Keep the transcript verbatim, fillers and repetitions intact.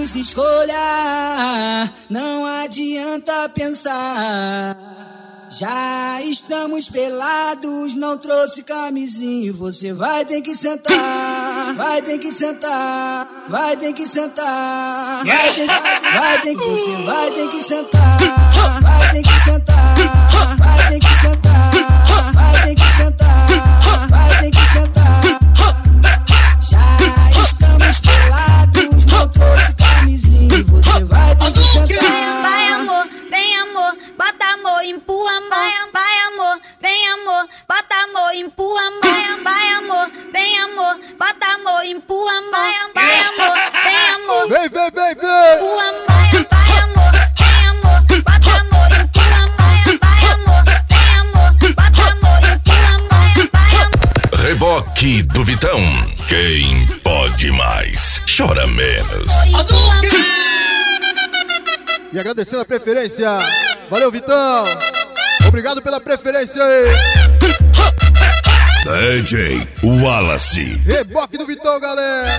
faz escolha, não adianta pensar. Já estamos pelados, não trouxe camisinha. Você vai ter que sentar, vai ter que sentar, vai ter que sentar, vai ter que, vai ter que, você vai ter que sentar, vai ter que sentar, vai ter que sentar, vai ter que sentar, vai ter que sentar. Já estamos pelados, não trouxe camisinha. Você vai ter que sentar. Vai amor, vem amor, bota amor, empurra amor. Vai amor, vem amor, bota amor, empurra amor. Vai amor, vem amor, bota amor, empurra amor. Vai amor, vem amor, vem, vem, vem, vem. Empurra amor. Vai amor, vem amor, bota amor, empurra amor. Vai amor, vem amor, bota amor, empurra amor. Vai amor. Reboque do Vitão. Quem pode mais, chora menos. E agradecendo a preferência. Valeu, Vitão. Obrigado pela preferência aí. D J Wallace. Reboque do Vitão, galera.